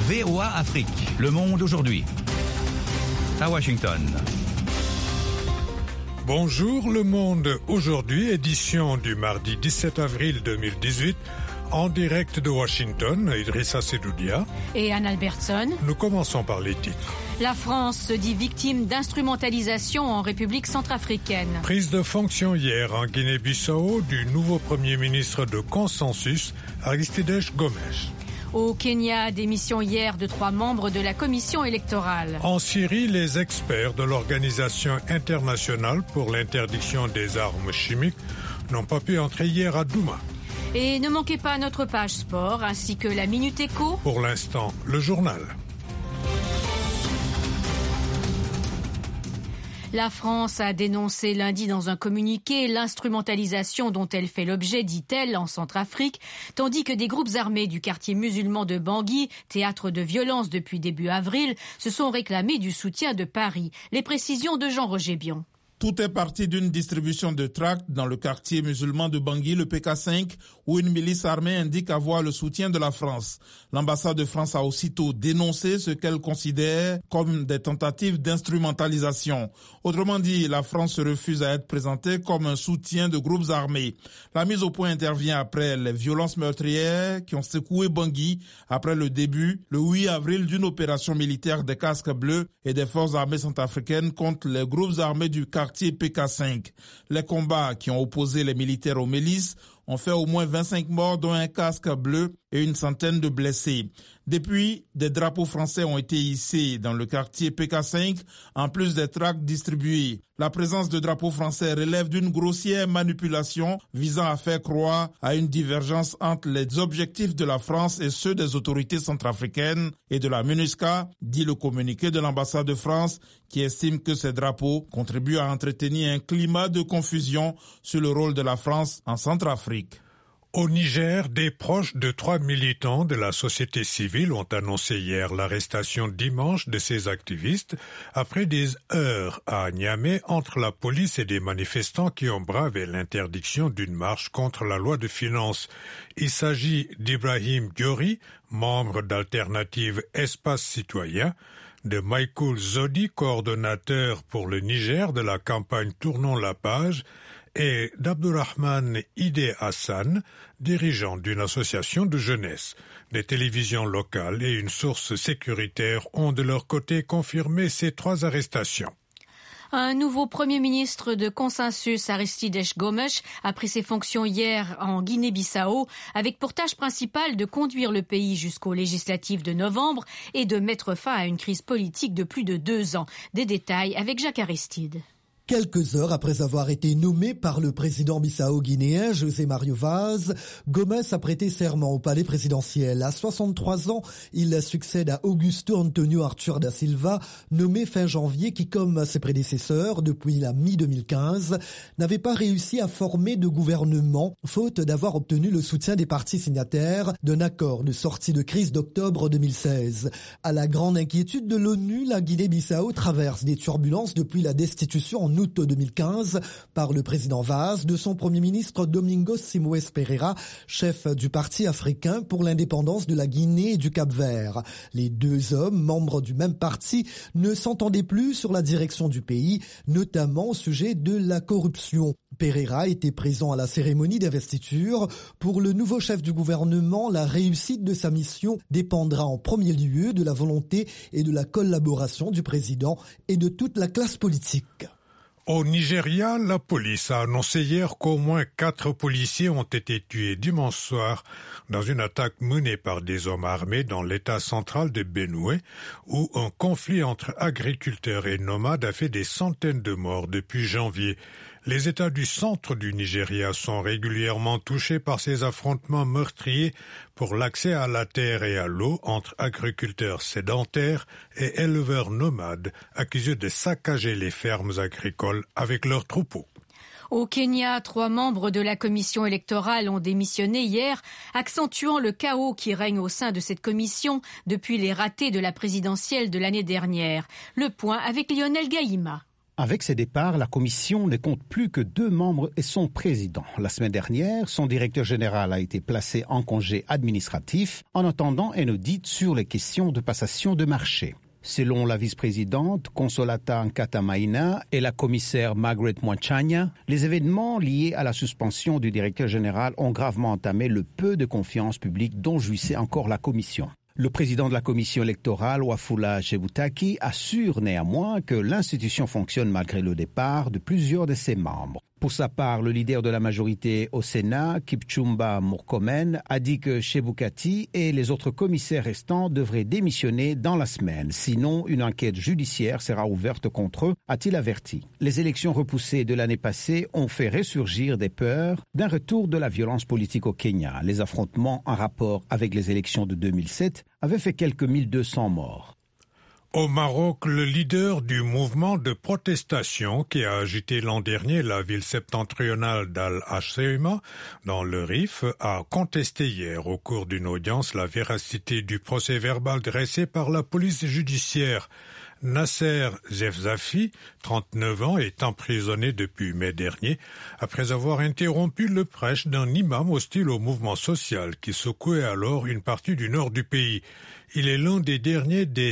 VOA Afrique, le monde aujourd'hui. À Washington. Bonjour le monde aujourd'hui, édition du mardi 17 avril 2018, en direct de Washington, Idrissa Sedoudia et Anne Albertson. Nous commençons par les titres. La France se dit victime d'instrumentalisation en République centrafricaine. Prise de fonction hier en Guinée-Bissau du nouveau Premier ministre de consensus, Aristide Gomes. Au Kenya, démission hier de 3 membres de la commission électorale. En Syrie, les experts de l'Organisation internationale pour l'interdiction des armes chimiques n'ont pas pu entrer hier à Douma. Et ne manquez pas notre page sport ainsi que la Minute Éco. Pour l'instant, le journal. La France a dénoncé lundi dans un communiqué l'instrumentalisation dont elle fait l'objet, dit-elle, en Centrafrique, tandis que des groupes armés du quartier musulman de Bangui, théâtre de violence depuis début avril, se sont réclamés du soutien de Paris. Les précisions de Jean-Roger Bion. Tout est parti d'une distribution de tracts dans le quartier musulman de Bangui, le PK5, où une milice armée indique avoir le soutien de la France. L'ambassade de France a aussitôt dénoncé ce qu'elle considère comme des tentatives d'instrumentalisation. Autrement dit, la France se refuse à être présentée comme un soutien de groupes armés. La mise au point intervient après les violences meurtrières qui ont secoué Bangui après le début, le 8 avril, d'une opération militaire des casques bleus et des forces armées centrafricaines contre les groupes armés du quartier PK5. Les combats qui ont opposé les militaires aux milices ont fait au moins 25 morts, dont un casque bleu et une centaine de blessés. Depuis, des drapeaux français ont été hissés dans le quartier PK5, en plus des tracts distribués. La présence de drapeaux français relève d'une grossière manipulation visant à faire croire à une divergence entre les objectifs de la France et ceux des autorités centrafricaines et de la MINUSCA, dit le communiqué de l'ambassade de France, qui estime que ces drapeaux contribuent à entretenir un climat de confusion sur le rôle de la France en Centrafrique. Au Niger, des proches de 3 militants de la société civile ont annoncé hier l'arrestation dimanche de ces activistes après des heurts à Niamey entre la police et des manifestants qui ont bravé l'interdiction d'une marche contre la loi de finances. Il s'agit d'Ibrahim Diori, membre d'Alternative Espace Citoyen, de Michael Zodi, coordonnateur pour le Niger de la campagne Tournons la page, et d'Abdourahmane Ide Hassan, dirigeant d'une association de jeunesse. Des télévisions locales et une source sécuritaire ont de leur côté confirmé ces 3 arrestations. Un nouveau Premier ministre de consensus, Aristide Gomes, a pris ses fonctions hier en Guinée-Bissau, avec pour tâche principale de conduire le pays jusqu'aux législatives de novembre et de mettre fin à une crise politique de plus de 2 ans. Des détails avec Jacques Aristide. Quelques heures après avoir été nommé par le président bissau-guinéen José Mario Vaz, Gomes a prêté serment au palais présidentiel. À 63 ans, il succède à Augusto Antonio Arthur da Silva, nommé fin janvier, qui, comme ses prédécesseurs depuis la mi-2015, n'avait pas réussi à former de gouvernement, faute d'avoir obtenu le soutien des partis signataires d'un accord de sortie de crise d'octobre 2016. À la grande inquiétude de l'ONU, la Guinée-Bissau traverse des turbulences depuis la destitution en août 2015 par le président Vaz de son premier ministre Domingos Simoes Pereira, chef du Parti africain pour l'indépendance de la Guinée et du Cap-Vert. Les 2 hommes, membres du même parti, ne s'entendaient plus sur la direction du pays, notamment au sujet de la corruption. Pereira était présent à la cérémonie d'investiture. Pour le nouveau chef du gouvernement, la réussite de sa mission dépendra en premier lieu de la volonté et de la collaboration du président et de toute la classe politique. Au Nigeria, la police a annoncé hier qu'au moins 4 policiers ont été tués dimanche soir dans une attaque menée par des hommes armés dans l'état central de Benue, où un conflit entre agriculteurs et nomades a fait des centaines de morts depuis janvier. Les États du centre du Nigeria sont régulièrement touchés par ces affrontements meurtriers pour l'accès à la terre et à l'eau entre agriculteurs sédentaires et éleveurs nomades accusés de saccager les fermes agricoles avec leurs troupeaux. Au Kenya, 3 membres de la commission électorale ont démissionné hier, accentuant le chaos qui règne au sein de cette commission depuis les ratés de la présidentielle de l'année dernière. Le point avec Lionel Gaïma. Avec ses départs, la commission ne compte plus que 2 membres et son président. La semaine dernière, son directeur général a été placé en congé administratif en attendant un audit sur les questions de passation de marché. Selon la vice-présidente Consolata Nkatamaina et la commissaire Margaret Mwachanya, les événements liés à la suspension du directeur général ont gravement entamé le peu de confiance publique dont jouissait encore la commission. Le président de la commission électorale, Wafula Chebutaki, assure néanmoins que l'institution fonctionne malgré le départ de plusieurs de ses membres. Pour sa part, le leader de la majorité au Sénat, Kipchumba Murkomen, a dit que Chebukati et les autres commissaires restants devraient démissionner dans la semaine. Sinon, une enquête judiciaire sera ouverte contre eux, a-t-il averti. Les élections repoussées de l'année passée ont fait ressurgir des peurs d'un retour de la violence politique au Kenya. Les affrontements en rapport avec les élections de 2007 avaient fait quelques 1200 morts. Au Maroc, le leader du mouvement de protestation qui a agité l'an dernier la ville septentrionale d'Al-Hoceima, dans le Rif, a contesté hier au cours d'une audience la véracité du procès-verbal dressé par la police judiciaire. Nasser Zefzafi, 39 ans, est emprisonné depuis mai dernier après avoir interrompu le prêche d'un imam hostile au mouvement social qui secouait alors une partie du nord du pays. Il est l'un des derniers des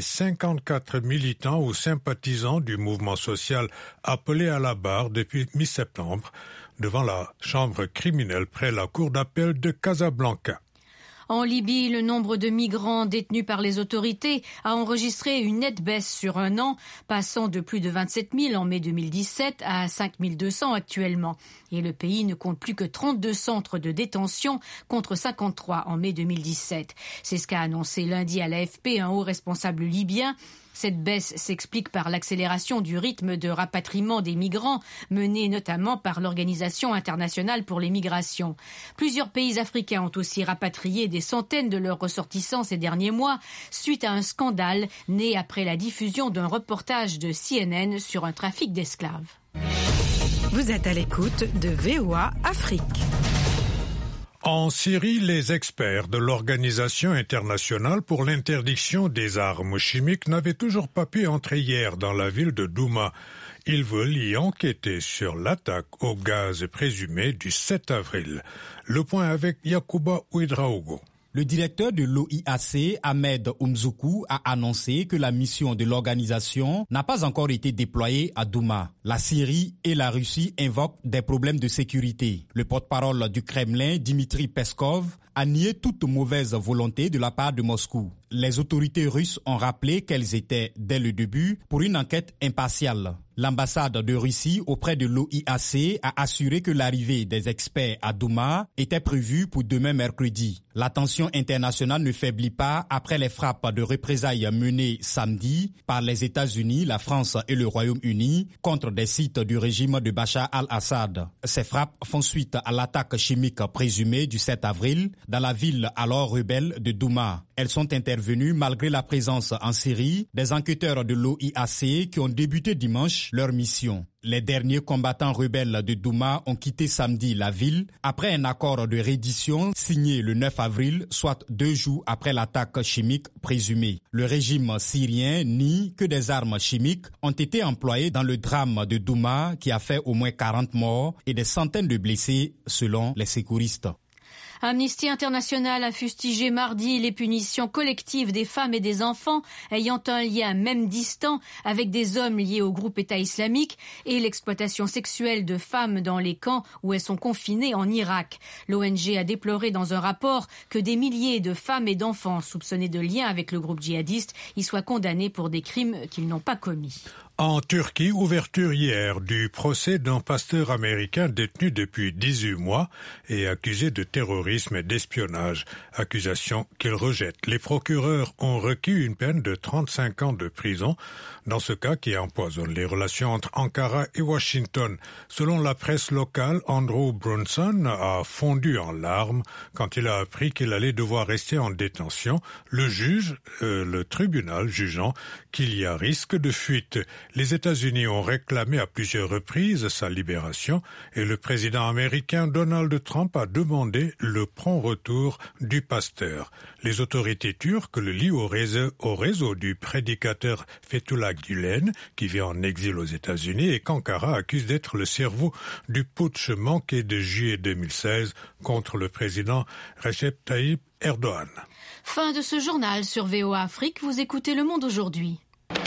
54 militants ou sympathisants du mouvement social appelés à la barre depuis mi-septembre devant la chambre criminelle près la cour d'appel de Casablanca. En Libye, le nombre de migrants détenus par les autorités a enregistré une nette baisse sur un an, passant de plus de 27 000 en mai 2017 à 5 200 actuellement. Et le pays ne compte plus que 32 centres de détention contre 53 en mai 2017. C'est ce qu'a annoncé lundi à l'AFP un haut responsable libyen. Cette baisse s'explique par l'accélération du rythme de rapatriement des migrants, mené notamment par l'Organisation internationale pour les migrations. Plusieurs pays africains ont aussi rapatrié des centaines de leurs ressortissants ces derniers mois, suite à un scandale né après la diffusion d'un reportage de CNN sur un trafic d'esclaves. Vous êtes à l'écoute de VOA Afrique. En Syrie, les experts de l'Organisation internationale pour l'interdiction des armes chimiques n'avaient toujours pas pu entrer hier dans la ville de Douma. Ils veulent y enquêter sur l'attaque au gaz présumé du 7 avril. Le point avec Yacouba Ouedraogo. Le directeur de l'OIAC, Ahmed Oumzoukou, a annoncé que la mission de l'organisation n'a pas encore été déployée à Douma. La Syrie et la Russie invoquent des problèmes de sécurité. Le porte-parole du Kremlin, Dmitri Peskov, a nié toute mauvaise volonté de la part de Moscou. Les autorités russes ont rappelé qu'elles étaient, dès le début, pour une enquête impartiale. L'ambassade de Russie auprès de l'OIAC a assuré que l'arrivée des experts à Douma était prévue pour demain mercredi. La tension internationale ne faiblit pas après les frappes de représailles menées samedi par les États-Unis, la France et le Royaume-Uni contre des sites du régime de Bachar al-Assad. Ces frappes font suite à l'attaque chimique présumée du 7 avril dans la ville alors rebelle de Douma. Elles sont intervenues malgré la présence en Syrie des enquêteurs de l'OIAC qui ont débuté dimanche leur mission. Les derniers combattants rebelles de Douma ont quitté samedi la ville après un accord de reddition signé le 9 avril, soit 2 jours après l'attaque chimique présumée. Le régime syrien nie que des armes chimiques ont été employées dans le drame de Douma qui a fait au moins 40 morts et des centaines de blessés selon les secouristes. Amnesty International a fustigé mardi les punitions collectives des femmes et des enfants ayant un lien même distant avec des hommes liés au groupe État islamique et l'exploitation sexuelle de femmes dans les camps où elles sont confinées en Irak. L'ONG a déploré dans un rapport que des milliers de femmes et d'enfants soupçonnés de lien avec le groupe djihadiste y soient condamnés pour des crimes qu'ils n'ont pas commis. En Turquie, ouverture hier du procès d'un pasteur américain détenu depuis 18 mois et accusé de terrorisme et d'espionnage, accusation qu'il rejette. Les procureurs ont requis une peine de 35 ans de prison dans ce cas qui empoisonne les relations entre Ankara et Washington. Selon la presse locale, Andrew Brunson a fondu en larmes quand il a appris qu'il allait devoir rester en détention, le tribunal jugeant qu'il y a risque de fuite. Les États-Unis ont réclamé à plusieurs reprises sa libération et le président américain Donald Trump a demandé le prompt retour du pasteur. Les autorités turques le lient au réseau du prédicateur Fethullah Gülen, qui vit en exil aux États-Unis, et qu'Ankara accuse d'être le cerveau du putsch manqué de juillet 2016 contre le président Recep Tayyip Erdogan. Fin de ce journal sur VOA Afrique. Vous écoutez Le Monde aujourd'hui.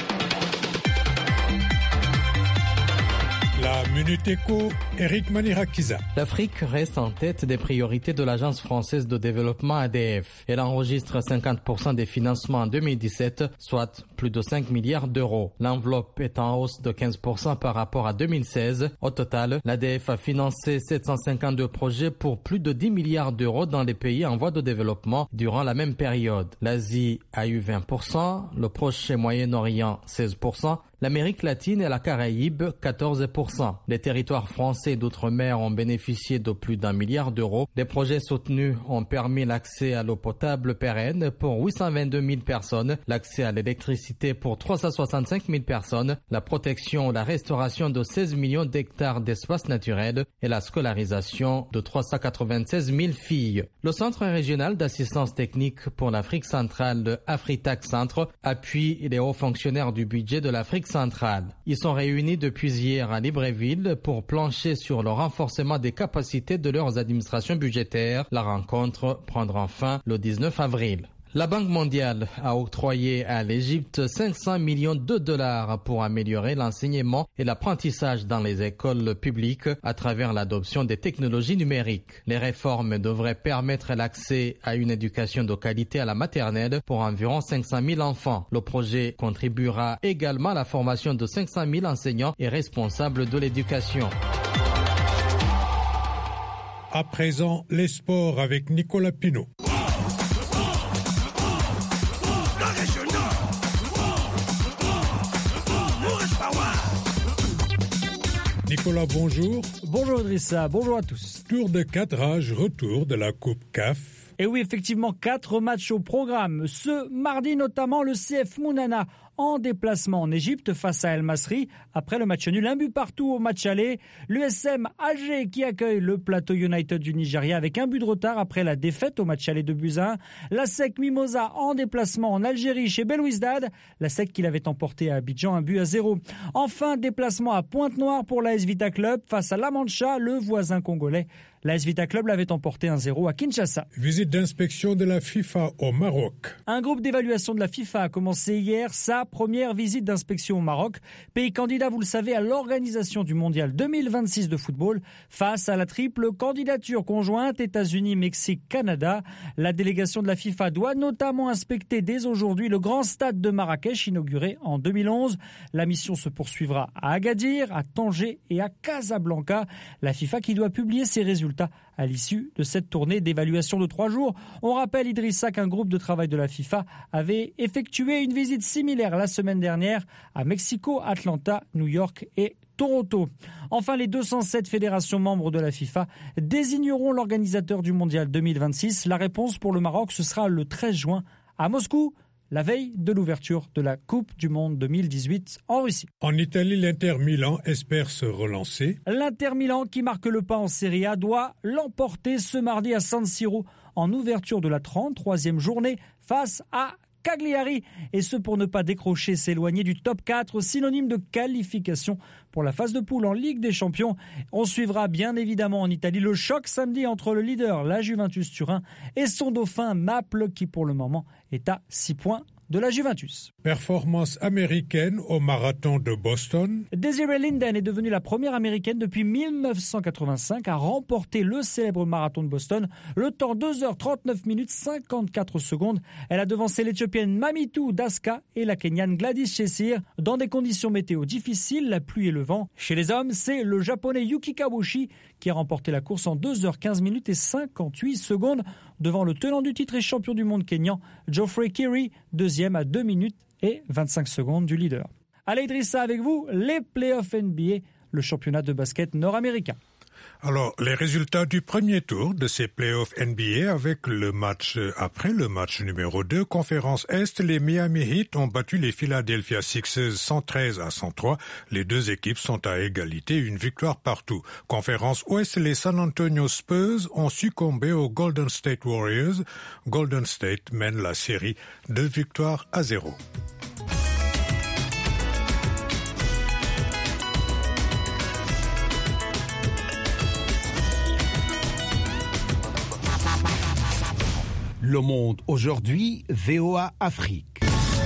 La Minute Éco, Eric Manirakiza. L'Afrique reste en tête des priorités de l'Agence française de développement ADF. Elle enregistre 50% des financements en 2017, soit plus de 5 milliards d'euros. L'enveloppe est en hausse de 15% par rapport à 2016. Au total, l'ADF a financé 752 projets pour plus de 10 milliards d'euros dans les pays en voie de développement durant la même période. L'Asie a eu 20%, le Proche et Moyen-Orient 16%, l'Amérique latine et la Caraïbe, 14%. Les territoires français d'outre-mer ont bénéficié de plus d'1 milliard d'euros. Les projets soutenus ont permis l'accès à l'eau potable pérenne pour 822 000 personnes, l'accès à l'électricité pour 365 000 personnes, la protection ou la restauration de 16 millions d'hectares d'espaces naturels et la scolarisation de 396 000 filles. Le Centre régional d'assistance technique pour l'Afrique centrale, le Afritac Centre, appuie les hauts fonctionnaires du budget de l'Afrique centrale. Ils sont réunis depuis hier à Libreville pour plancher sur le renforcement des capacités de leurs administrations budgétaires. La rencontre prendra fin le 19 avril. La Banque mondiale a octroyé à l'Égypte 500 millions de dollars pour améliorer l'enseignement et l'apprentissage dans les écoles publiques à travers l'adoption des technologies numériques. Les réformes devraient permettre l'accès à une éducation de qualité à la maternelle pour environ 500 000 enfants. Le projet contribuera également à la formation de 500 000 enseignants et responsables de l'éducation. À présent, les sports avec Nicolas Pinault. Nicolas, bonjour. Bonjour Idrissa, bonjour à tous. Tour de cadrage, retour de la Coupe CAF. Et oui, effectivement, 4 matchs au programme. Ce mardi, notamment, le CF Mounana en déplacement en Égypte face à El Masri. Après le match nul, 1 but partout au match aller. L'USM Alger qui accueille le Plateau United du Nigeria avec 1 but de retard après la défaite au match aller de Buza. La SEC Mimosa en déplacement en Algérie chez Belouizdad. La SEC qui l'avait emporté à Abidjan 1-0. Enfin, déplacement à Pointe-Noire pour l'AS Vita Club face à La Mancha, le voisin congolais. L'AS Vita Club l'avait emporté 1-0 à Kinshasa. Visite d'inspection de la FIFA au Maroc. Un groupe d'évaluation de la FIFA a commencé hier sa première visite d'inspection au Maroc, pays candidat, vous le savez, à l'organisation du Mondial 2026 de football face à la triple candidature conjointe États-Unis, Mexique, Canada. La délégation de la FIFA doit notamment inspecter dès aujourd'hui le grand stade de Marrakech inauguré en 2011. La mission se poursuivra à Agadir, à Tanger et à Casablanca. La FIFA qui doit publier ses résultats à l'issue de cette tournée d'évaluation de 3 jours. On rappelle, Idrissa, qu'un groupe de travail de la FIFA avait effectué une visite similaire la semaine dernière à Mexico, Atlanta, New York et Toronto. Enfin, les 207 fédérations membres de la FIFA désigneront l'organisateur du Mondial 2026. La réponse pour le Maroc, ce sera le 13 juin à Moscou, la veille de l'ouverture de la Coupe du Monde 2018 en Russie. En Italie, l'Inter Milan espère se relancer. L'Inter Milan, qui marque le pas en Serie A, doit l'emporter ce mardi à San Siro en ouverture de la 33e journée face à Cagliari, et ce pour ne pas décrocher, s'éloigner du top 4, synonyme de qualification pour la phase de poule en Ligue des Champions. On suivra bien évidemment en Italie le choc samedi entre le leader, la Juventus Turin, et son dauphin Naples, qui pour le moment est à 6 points de la Juventus. Performance américaine au marathon de Boston. Desiree Linden est devenue la première américaine depuis 1985 à remporter le célèbre marathon de Boston. Le temps 2h39 minutes 54 secondes. Elle a devancé l'Éthiopienne Mamitu Daska et la Kenyane Gladys Chesir dans des conditions météo difficiles, la pluie et le vent. Chez les hommes, c'est le japonais Yuki Kawashi qui a remporté la course en 2h15 minutes et 58 secondes devant le tenant du titre et champion du monde kényan Geoffrey Kiri, deuxième à 2 minutes et 25 secondes du leader. Allez Idrissa, avec vous, les playoffs NBA, le championnat de basket nord-américain. Alors, les résultats du premier tour de ces playoffs NBA avec le match après le match numéro 2, conférence Est, les Miami Heat ont battu les Philadelphia Sixers 113-103. Les deux équipes sont à égalité, une victoire partout. Conférence Ouest, les San Antonio Spurs ont succombé aux Golden State Warriors. Golden State mène la série 2-0. Le Monde aujourd'hui, VOA Afrique.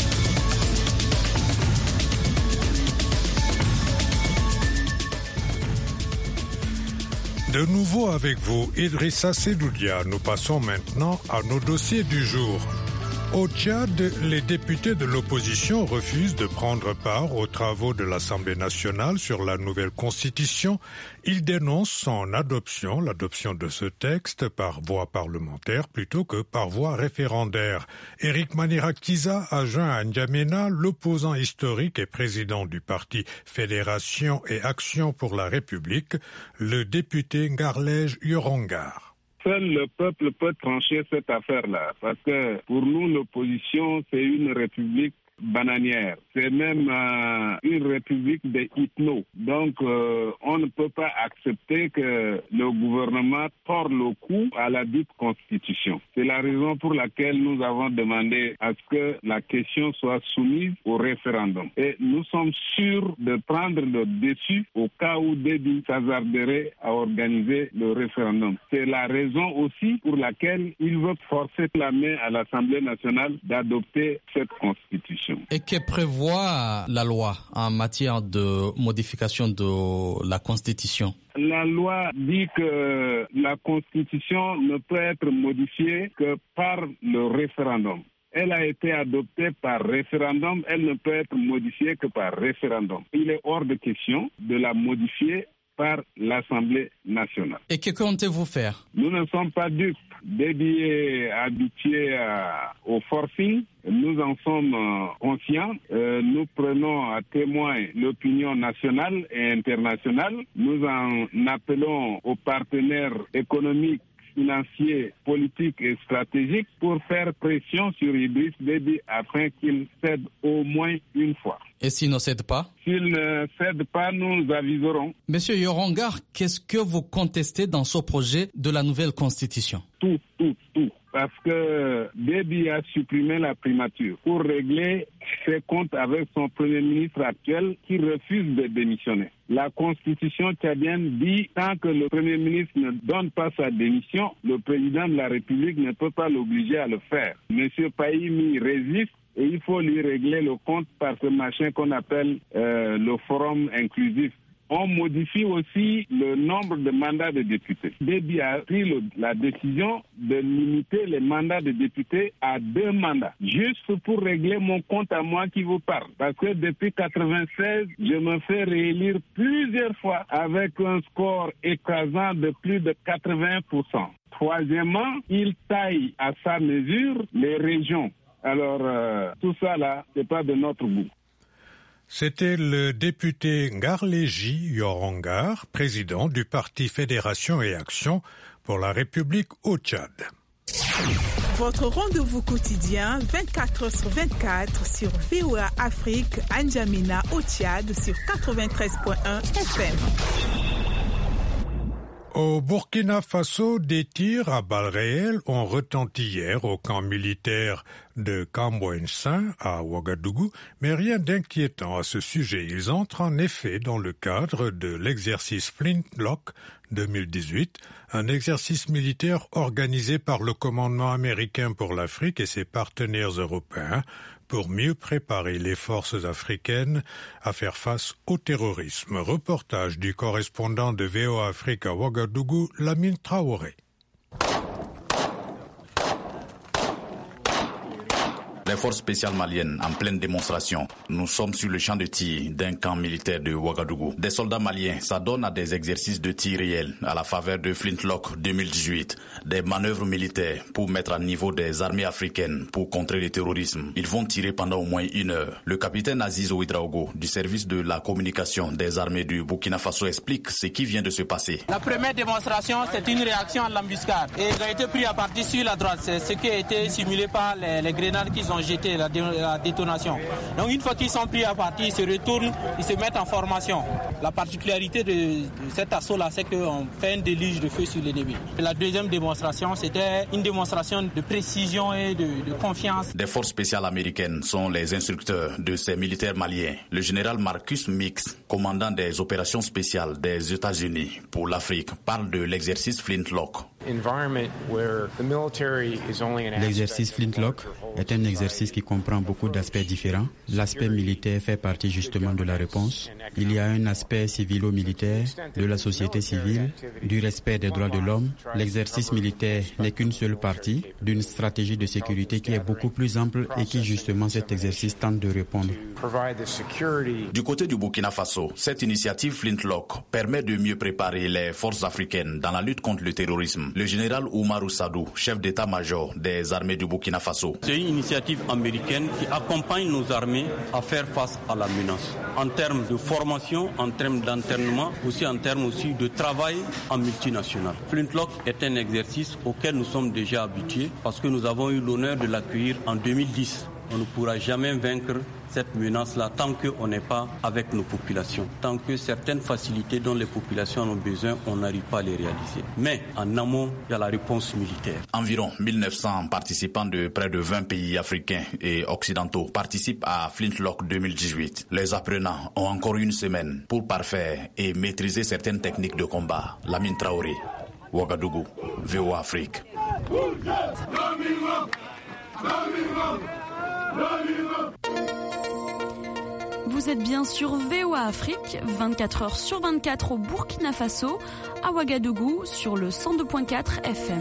De nouveau avec vous, Idrissa Sedoudia. Nous passons maintenant à nos dossiers du jour. Au Tchad, les députés de l'opposition refusent de prendre part aux travaux de l'Assemblée nationale sur la nouvelle constitution. Ils dénoncent son adoption, l'adoption de ce texte par voie parlementaire plutôt que par voie référendaire. Éric Manirakiza a joint à N'Djamena, l'opposant historique et président du parti Fédération et Action pour la République, le député Ngarlej Yorongar. Seul le peuple peut trancher cette affaire-là, parce que pour nous, l'opposition, c'est une république bananière. C'est même une république des hypnos. Donc, on ne peut pas accepter que le gouvernement tord le cou à la dite constitution. C'est la raison pour laquelle nous avons demandé à ce que la question soit soumise au référendum. Et nous sommes sûrs de prendre le dessus au cas où Déby s'hasarderait à organiser le référendum. C'est la raison aussi pour laquelle il veut forcer la main à l'Assemblée nationale d'adopter cette constitution. Et que prévoit la loi en matière de modification de la Constitution? La loi dit que la Constitution ne peut être modifiée que par le référendum. Elle a été adoptée par référendum, elle ne peut être modifiée que par référendum. Il est hors de question de la modifier par l'Assemblée nationale. Et que comptez-vous faire? Nous ne sommes pas dupes. Déby est habitué au forcing. Nous en sommes conscients. Nous prenons à témoin l'opinion nationale et internationale. Nous en appelons aux partenaires économiques, financiers, politiques et stratégiques pour faire pression sur Idriss Déby afin qu'il cède au moins une fois. Et s'il ne cède pas? S'il ne cède pas, nous aviserons. Monsieur Yorongar, qu'est-ce que vous contestez dans ce projet de la nouvelle constitution? Tout. Parce que Déby a supprimé la primature pour régler ses comptes avec son premier ministre actuel qui refuse de démissionner. La constitution tchadienne dit tant que le premier ministre ne donne pas sa démission, le président de la République ne peut pas l'obliger à le faire. Monsieur Pahimi résiste et il faut lui régler le compte par ce machin qu'on appelle le forum inclusif. On modifie aussi le nombre de mandats de députés. Déby a pris la décision de limiter les mandats de députés à 2 mandats, juste pour régler mon compte à moi qui vous parle. Parce que depuis 1996, je me fais réélire plusieurs fois avec un score écrasant de plus de 80%. Troisièmement, il taille à sa mesure les régions. Alors, tout ça là, c'est pas de notre goût. C'était le député Ngarlej Yorongar, président du parti Fédération et Action pour la République au Tchad. Votre rendez-vous quotidien 24h/24 sur VOA Afrique, N'Djamena au Tchad sur 93.1 FM. Au Burkina Faso, des tirs à balles réelles ont retenti hier au camp militaire de Kambouensin à Ouagadougou, mais rien d'inquiétant à ce sujet. Ils entrent en effet dans le cadre de l'exercice Flintlock 2018, un exercice militaire organisé par le commandement américain pour l'Afrique et ses partenaires européens pour mieux préparer les forces africaines à faire face au terrorisme. Reportage du correspondant de VOA Afrique à Ouagadougou, Lamine Traoré. Les Les forces spéciales maliennes en pleine démonstration. Nous sommes sur le champ de tir d'un camp militaire de Ouagadougou. Des soldats maliens s'adonnent à des exercices de tir réels à la faveur de Flintlock 2018. Des manœuvres militaires pour mettre à niveau des armées africaines pour contrer le terrorisme. Ils vont tirer pendant au moins 1 heure. Le capitaine Aziz Ouidraogo du service de la communication des armées du Burkina Faso explique ce qui vient de se passer. La première démonstration, c'est une réaction à l'embuscade. Et ils ont été pris à partir sur la droite. C'est ce qui a été simulé par les grenades qu'ils ont jetées, la détonation. Donc une fois qu'ils sont pris à partir, ils se retournent, ils se mettent en formation. La particularité de cet assaut-là, c'est qu'on fait un déluge de feu sur l'ennemi. La deuxième démonstration, c'était une démonstration de précision et de confiance. Des forces spéciales américaines sont les instructeurs de ces militaires maliens. Le général Marcus Mix, commandant des opérations spéciales des États-Unis pour l'Afrique, parle de l'exercice Flintlock. L'exercice Flintlock est un exercice qui comprend beaucoup d'aspects différents. L'aspect militaire fait partie justement de la réponse. Il y a un aspect civilo-militaire, de la société civile, du respect des droits de l'homme. L'exercice militaire n'est qu'une seule partie d'une stratégie de sécurité qui est beaucoup plus ample et qui justement cet exercice tente de répondre. Du côté du Burkina Faso, cette initiative Flintlock permet de mieux préparer les forces africaines dans la lutte contre le terrorisme. Le général Oumarou Sadou, chef d'état-major des armées du Burkina Faso. C'est une initiative américaine qui accompagne nos armées à faire face à la menace. En termes de formation, en termes d'entraînement, aussi en termes aussi de travail en multinational. Flintlock est un exercice auquel nous sommes déjà habitués parce que nous avons eu l'honneur de l'accueillir en 2010. On ne pourra jamais vaincre cette menace-là tant qu'on n'est pas avec nos populations. Tant que certaines facilités dont les populations ont besoin, on n'arrive pas à les réaliser. Mais en amont, il y a la réponse militaire. Environ 1900 participants de près de 20 pays africains et occidentaux participent à Flintlock 2018. Les apprenants ont encore 1 semaine pour parfaire et maîtriser certaines techniques de combat. Lamine Traoré, Ouagadougou, VOA Afrique. Vous êtes bien sur VOA Afrique, 24 heures sur 24 au Burkina Faso, à Ouagadougou sur le 102.4 FM.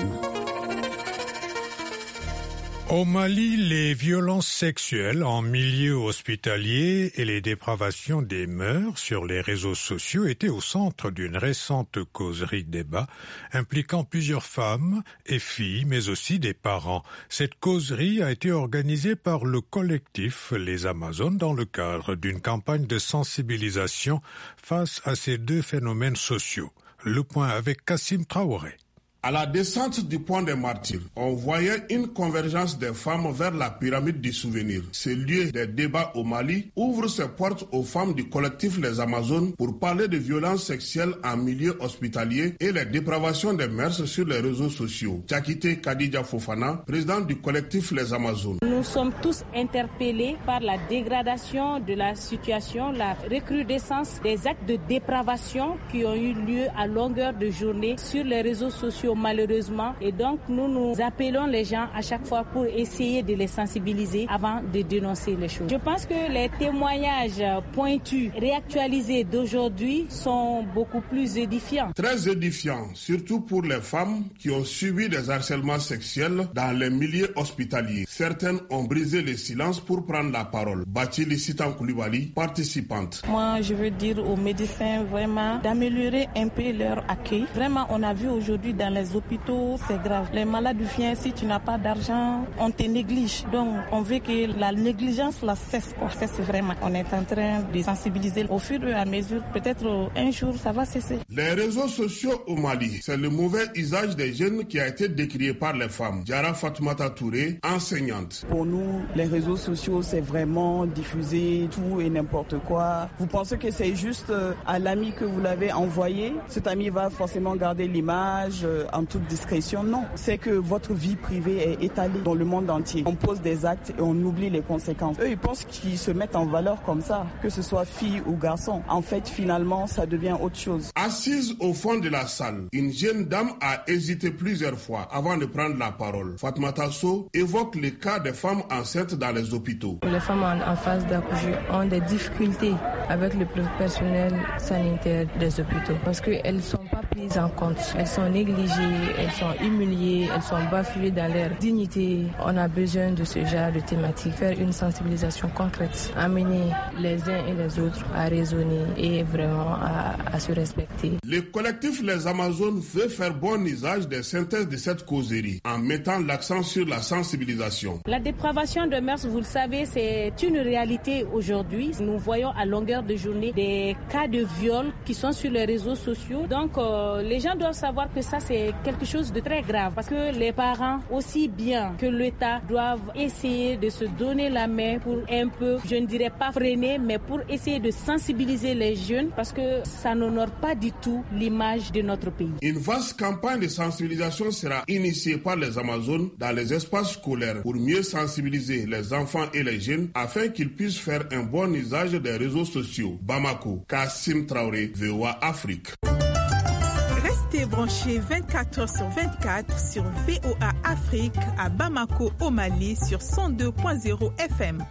Au Mali, les violences sexuelles en milieu hospitalier et les dépravations des mœurs sur les réseaux sociaux étaient au centre d'une récente causerie débat impliquant plusieurs femmes et filles, mais aussi des parents. Cette causerie a été organisée par le collectif Les Amazones dans le cadre d'une campagne de sensibilisation face à ces 2 phénomènes sociaux. Le point avec Kassim Traoré. À la descente du pont des Martyrs, on voyait une convergence des femmes vers la pyramide du souvenir. Ce lieu des débats au Mali ouvre ses portes aux femmes du collectif Les Amazones pour parler de violences sexuelles en milieu hospitalier et les dépravations des mœurs sur les réseaux sociaux. Tchakite Kadija Fofana, présidente du collectif Les Amazones. Nous sommes tous interpellés par la dégradation de la situation, la recrudescence des actes de dépravation qui ont eu lieu à longueur de journée sur les réseaux sociaux malheureusement, et donc nous appelons les gens à chaque fois pour essayer de les sensibiliser avant de dénoncer les choses. Je pense que les témoignages pointus, réactualisés d'aujourd'hui sont beaucoup plus édifiants. Très édifiants, surtout pour les femmes qui ont subi des harcèlements sexuels dans les milieux hospitaliers. Certaines ont brisé le silence pour prendre la parole. Bathily Sitan Koulibaly, participante. Moi, je veux dire aux médecins vraiment d'améliorer un peu leur accueil. Vraiment, on a vu aujourd'hui dans les hôpitaux, c'est grave. Les malades viennent, si tu n'as pas d'argent, on te néglige. Donc, on veut que la négligence la cesse. Cesse vraiment. On est en train de sensibiliser au fur et à mesure. Peut-être un jour, ça va cesser. Les réseaux sociaux au Mali, c'est le mauvais usage des jeunes qui a été décrié par les femmes. Diara Fatoumata Touré, enseignante. Pour nous, les réseaux sociaux, c'est vraiment diffuser tout et n'importe quoi. Vous pensez que c'est juste à l'ami que vous l'avez envoyé? Cet ami va forcément garder l'image en toute discrétion. Non, c'est que votre vie privée est étalée dans le monde entier. On pose des actes et on oublie les conséquences. Eux, ils pensent qu'ils se mettent en valeur comme ça, que ce soit fille ou garçon. En fait, finalement, ça devient autre chose. Assise au fond de la salle, une jeune dame a hésité plusieurs fois avant de prendre la parole. Fatoumata Sow évoque le cas des femmes enceintes dans les hôpitaux. Les femmes en phase d'accouchement ont des difficultés avec le personnel sanitaire des hôpitaux parce qu'elles ne sont pas prises en compte. Elles sont négligées, elles sont humiliées, elles sont bafouées dans leur dignité. On a besoin de ce genre de thématique, faire une sensibilisation concrète, amener les uns et les autres à raisonner et vraiment à se respecter. Le collectif Les Amazones veut faire bon usage des synthèses de cette causerie en mettant l'accent sur la sensibilisation. La dépravation de mœurs, vous le savez, c'est une réalité aujourd'hui. Nous voyons à longueur de journée des cas de viol qui sont sur les réseaux sociaux. Donc les gens doivent savoir que ça c'est quelque chose de très grave parce que les parents aussi bien que l'État doivent essayer de se donner la main pour un peu, je ne dirais pas freiner, mais pour essayer de sensibiliser les jeunes parce que ça n'honore pas du tout l'image de notre pays. Une vaste campagne de sensibilisation sera initiée par les Amazones dans les espaces scolaires pour mieux sensibiliser les enfants et les jeunes afin qu'ils puissent faire un bon usage des réseaux sociaux. Bamako, Kassim Traoré, VOA Afrique. Restez branchés 24h/24 sur VOA Afrique à Bamako au Mali sur 102.0 FM.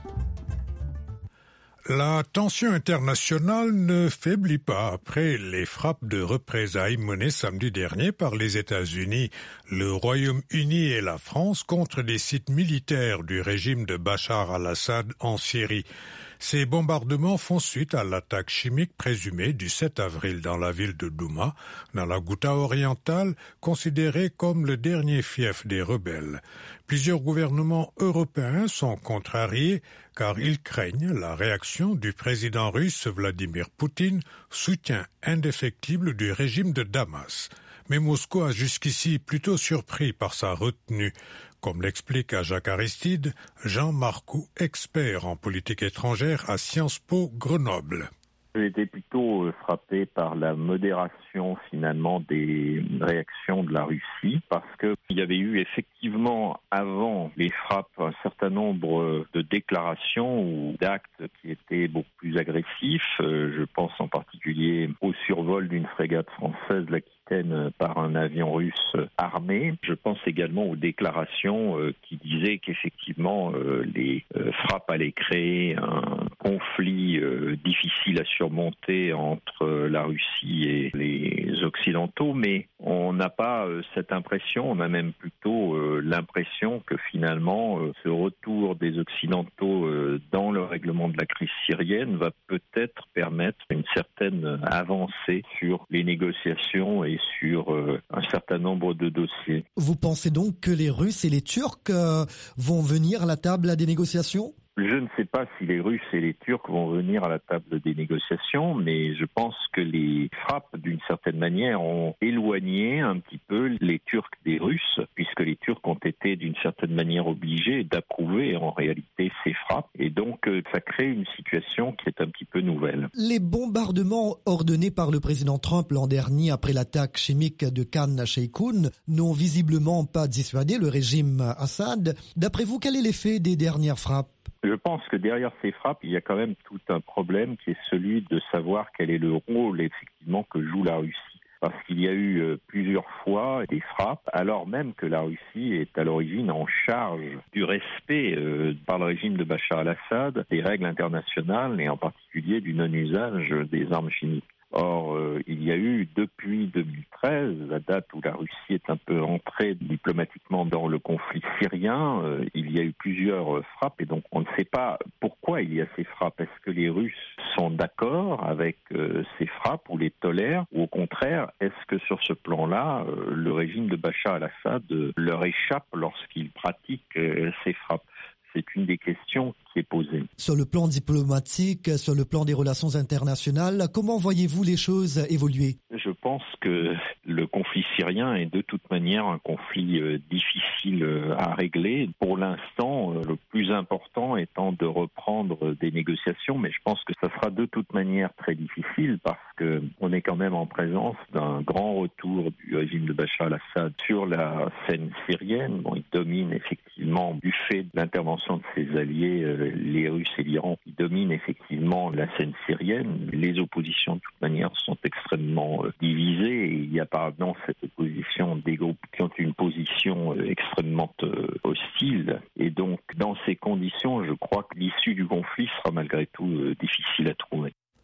La tension internationale ne faiblit pas après les frappes de représailles menées samedi dernier par les États-Unis, le Royaume-Uni et la France contre des sites militaires du régime de Bachar al-Assad en Syrie. Ces bombardements font suite à l'attaque chimique présumée du 7 avril dans la ville de Douma, dans la Ghouta orientale, considérée comme le dernier fief des rebelles. Plusieurs gouvernements européens sont contrariés car ils craignent la réaction du président russe Vladimir Poutine, soutien indéfectible du régime de Damas. Mais Moscou a jusqu'ici plutôt surpris par sa retenue. Comme l'explique à Jacques Aristide, Jean Marcoux, expert en politique étrangère à Sciences Po Grenoble. J'ai été plutôt frappé par la modération finalement des réactions de la Russie parce qu'il y avait eu effectivement avant les frappes un certain nombre de déclarations ou d'actes qui étaient beaucoup plus agressifs. Je pense en particulier au survol d'une frégate française, l'Aquitaine, par un avion russe armé. Je pense également aux déclarations qui disaient qu'effectivement les frappes allaient créer un conflit difficile à surmonter entre la Russie et les Occidentaux, mais on n'a pas cette impression, on a même plutôt l'impression que finalement ce retour des Occidentaux dans le règlement de la crise syrienne va peut-être permettre une certaine avancée sur les négociations et sur un certain nombre de dossiers. Vous pensez donc que les Russes et les Turcs vont venir à la table des négociations ? Je ne sais pas si les Russes et les Turcs vont venir à la table des négociations, mais je pense que les frappes, d'une certaine manière, ont éloigné un petit peu les Turcs des Russes, puisque les Turcs ont été d'une certaine manière obligés d'approuver en réalité ces frappes. Et donc, ça crée une situation qui est un petit peu nouvelle. Les bombardements ordonnés par le président Trump l'an dernier après l'attaque chimique de Khan Sheikhoun n'ont visiblement pas dissuadé le régime Assad. D'après vous, quel est l'effet des dernières frappes ? Je pense que derrière ces frappes, il y a quand même tout un problème qui est celui de savoir quel est le rôle effectivement que joue la Russie. Parce qu'il y a eu plusieurs fois des frappes, alors même que la Russie est à l'origine en charge du respect par le régime de Bachar al-Assad des règles internationales et en particulier du non-usage des armes chimiques. Or, il y a eu depuis 2013, la date où la Russie est un peu entrée diplomatiquement dans le conflit syrien, il y a eu plusieurs frappes et donc on ne sait pas pourquoi il y a ces frappes. Est-ce que les Russes sont d'accord avec ces frappes ou les tolèrent ou au contraire, est-ce que sur ce plan-là, le régime de Bachar al-Assad leur échappe lorsqu'il pratique ces frappes ? C'est une des questions qui est posée. Sur le plan diplomatique, sur le plan des relations internationales, comment voyez-vous les choses évoluer ? Je pense que le conflit syrien est de toute manière un conflit difficile à régler. Pour l'instant, le plus important étant de reprendre des négociations, mais je pense que ça sera de toute manière très difficile parce qu'on est quand même en présence d'un grand retour du régime de Bachar al-Assad sur la scène syrienne. Bon, il domine effectivement du fait de l'intervention de ses alliés, les Russes et l'Iran, qui dominent effectivement la scène syrienne. Les oppositions, de toute manière, sont extrêmement divisées et il y a dans cette opposition des groupes qui ont une position extrêmement hostile. Et donc, dans ces conditions, je crois que l'issue du conflit sera malgré tout difficile à trouver.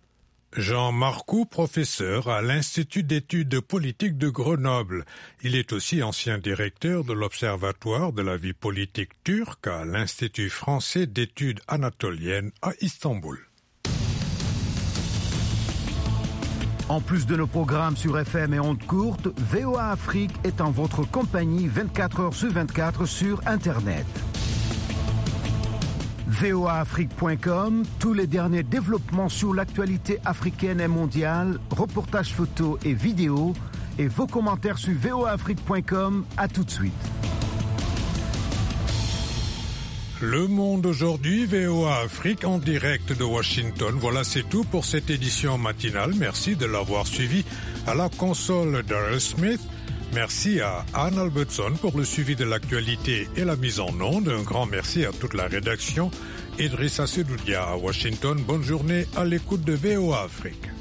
Jean Marcoux, professeur à l'Institut d'études politiques de Grenoble. Il est aussi ancien directeur de l'Observatoire de la vie politique turque à l'Institut français d'études anatoliennes à Istanbul. En plus de nos programmes sur FM et ondes courtes, VOA Afrique est en votre compagnie 24 heures sur 24 sur Internet. voaafrique.com, tous les derniers développements sur l'actualité africaine et mondiale, reportages photos et vidéos, et vos commentaires sur voaafrique.com. À tout de suite. Le Monde aujourd'hui, VOA Afrique en direct de Washington. Voilà, c'est tout pour cette édition matinale. Merci de l'avoir suivi. À la console, Daryl Smith. Merci à Anne Albertson pour le suivi de l'actualité et la mise en onde. Un grand merci à toute la rédaction. Idrissa Sedoudia à Washington. Bonne journée à l'écoute de VOA Afrique.